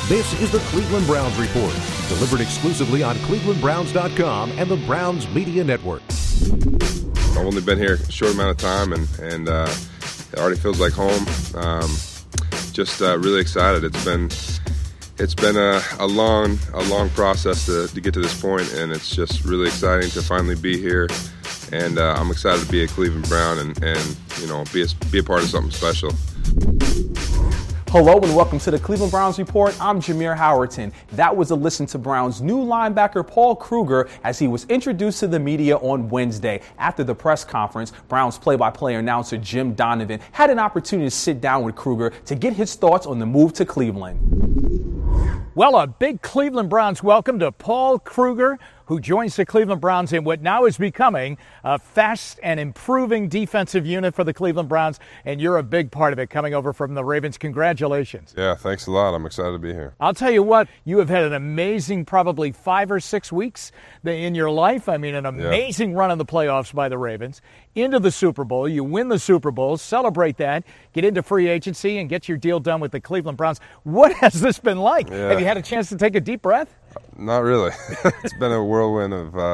This is the Cleveland Browns Report, delivered exclusively on clevelandbrowns.com and the Browns Media Network. I've only been here a short amount of time, and it already feels like home. Just really excited. It's been a long process to get to this point, and it's just really exciting to finally be here. And I'm excited to be a Cleveland Brown and you know, be a part of something special. Hello and welcome to the Cleveland Browns Report. I'm Jameer Howerton. That was a listen to Browns' new linebacker Paul Kruger as he was introduced to the media on Wednesday. After the press conference, Browns play-by-play announcer Jim Donovan had an opportunity to sit down with Kruger to get his thoughts on the move to Cleveland. Well, a big Cleveland Browns welcome to Paul Kruger, who joins the Cleveland Browns in what now is becoming a fast and improving defensive unit for the Cleveland Browns, and you're a big part of it coming over from the Ravens. Congratulations. Yeah, thanks a lot. I'm excited to be here. I'll tell you what, you have had an amazing probably 5 or 6 weeks in your life. I mean, an amazing run in the playoffs by the Ravens. Into the Super Bowl. You win the Super Bowl, celebrate that, get into free agency, and get your deal done with the Cleveland Browns. What has this been like? Yeah. Have you had a chance to take a deep breath? Not really. It's been a whirlwind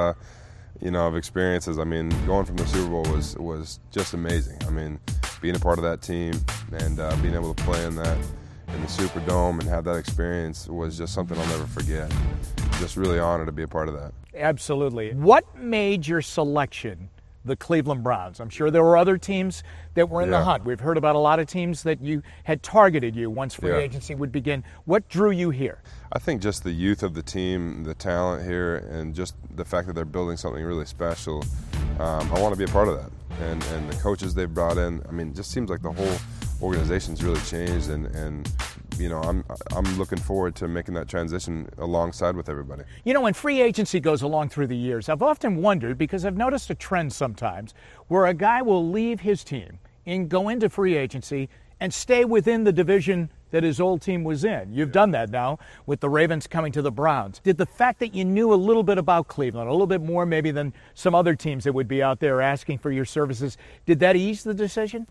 of experiences. I mean, going from the Super Bowl was just amazing. I mean, being a part of that team and being able to play in the Superdome and have that experience was just something I'll never forget. Just really honored to be a part of that. Absolutely. What made your selection the Cleveland Browns? I'm sure there were other teams that were in the hunt. We've heard about a lot of teams that you had targeted you once free agency would begin. What drew you here? I think just the youth of the team, the talent here, and just the fact that they're building something really special. I want to be a part of that. And the coaches they've brought in, I mean, it just seems like the whole organization's really changed, and you know, I'm looking forward to making that transition alongside with everybody. You know, when free agency goes along through the years, I've often wondered, because I've noticed a trend sometimes, where a guy will leave his team and go into free agency and stay within the division that his old team was in. You've done that now with the Ravens coming to the Browns. Did the fact that you knew a little bit about Cleveland, a little bit more maybe than some other teams that would be out there asking for your services, did that ease the decision?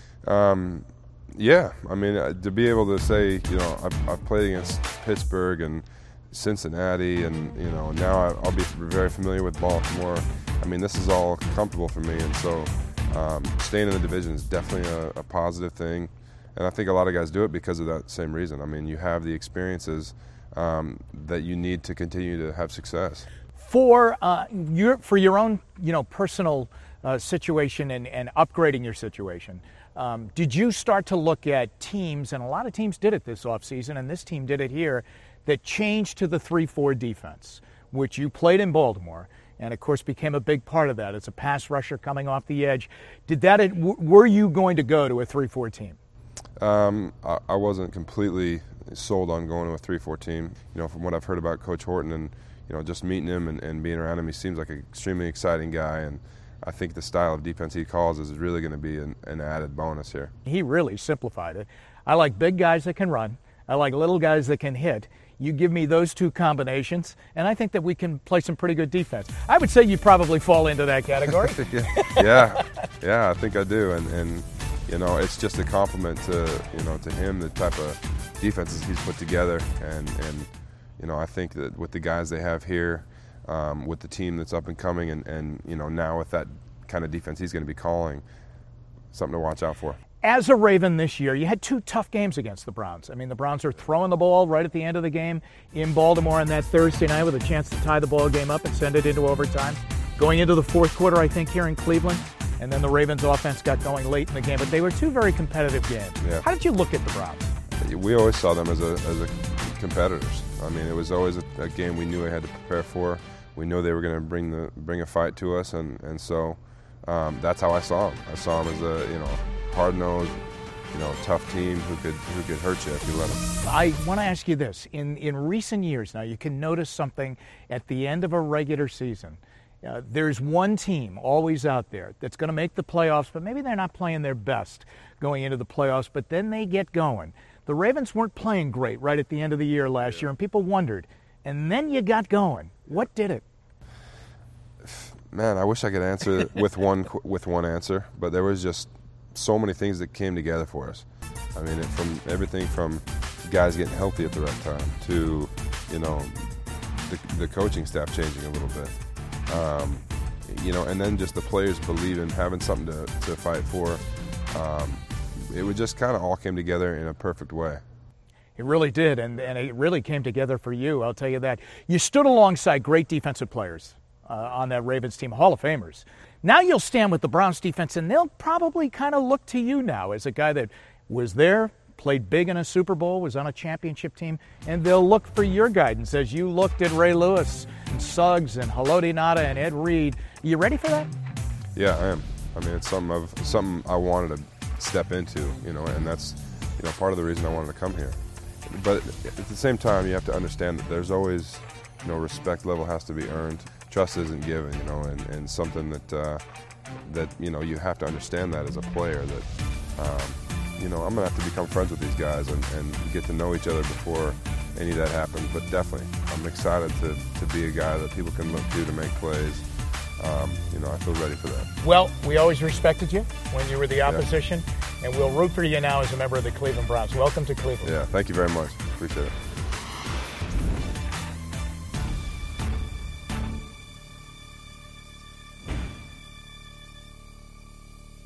Yeah, I mean, to be able to say, you know, I've played against Pittsburgh and Cincinnati, and you know, now I'll be very familiar with Baltimore. I mean, this is all comfortable for me, and so staying in the division is definitely a positive thing. And I think a lot of guys do it because of that same reason. I mean, you have the experiences that you need to continue to have success. For your own, you know, personal situation and upgrading your situation, did you start to look at teams, and a lot of teams did it this offseason, and this team did it here, that changed to the 3-4 defense, which you played in Baltimore, and of course became a big part of that as a pass rusher coming off the edge. Were you going to go to a 3-4 team? I wasn't completely sold on going to a 3-4 team. You know, from what I've heard about Coach Horton and, you know, just meeting him and being around him, he seems like an extremely exciting guy, and I think the style of defense he calls is really going to be an added bonus here. He really simplified it. I like big guys that can run. I like little guys that can hit. You give me those two combinations, and I think that we can play some pretty good defense. I would say you probably fall into that category. yeah, I think I do, and you know, it's just a compliment to, you know, to him, the type of defenses he's put together, and you know, I think that with the guys they have here, with the team that's up and coming, and you know, now with that kind of defense he's going to be calling, something to watch out for. As a Raven this year, you had 2 tough games against the Browns. I mean, the Browns are throwing the ball right at the end of the game in Baltimore on that Thursday night with a chance to tie the ball game up and send it into overtime. Going into the fourth quarter, I think, here in Cleveland, and then the Ravens offense got going late in the game. But they were 2 very competitive games. Yeah. How did you look at the Browns? We always saw them as a competitors. I mean, it was always a game we knew we had to prepare for. We knew they were going to bring a fight to us, and so that's how I saw them. I saw them as a, you know, hard-nosed, you know, tough team who could hurt you if you let them. I want to ask you this. In recent years now, you can notice something at the end of a regular season. There's one team always out there that's going to make the playoffs, but maybe they're not playing their best going into the playoffs, but then they get going. The Ravens weren't playing great right at the end of the year last year, and people wondered. And then you got going. What did it? Man, I wish I could answer with one answer, but there was just so many things that came together for us. I mean, from everything from, guys getting healthy at the right time to, you know, the coaching staff changing a little bit. You know, and then just the players believing, having something to fight for. It would just kind of all came together in a perfect way. It really did, and it really came together for you, I'll tell you that. You stood alongside great defensive players on that Ravens team, Hall of Famers. Now you'll stand with the Browns defense, and they'll probably kind of look to you now as a guy that was there, played big in a Super Bowl, was on a championship team, and they'll look for your guidance as you looked at Ray Lewis and Suggs and Haloti Ngata and Ed Reed. Are you ready for that? Yeah, I am. I mean, it's something I wanted to step into, you know, and that's, you know, part of the reason I wanted to come here. But at the same time, you have to understand that there's always, you know, respect level has to be earned. Trust isn't given, you know, and something that you know, you have to understand that as a player that, you know, I'm going to have to become friends with these guys and get to know each other before any of that happens. But definitely, I'm excited to be a guy that people can look to make plays. You know, I feel ready for that. Well, we always respected you when you were the opposition, and we'll root for you now as a member of the Cleveland Browns. Welcome to Cleveland. Yeah, thank you very much. Appreciate it.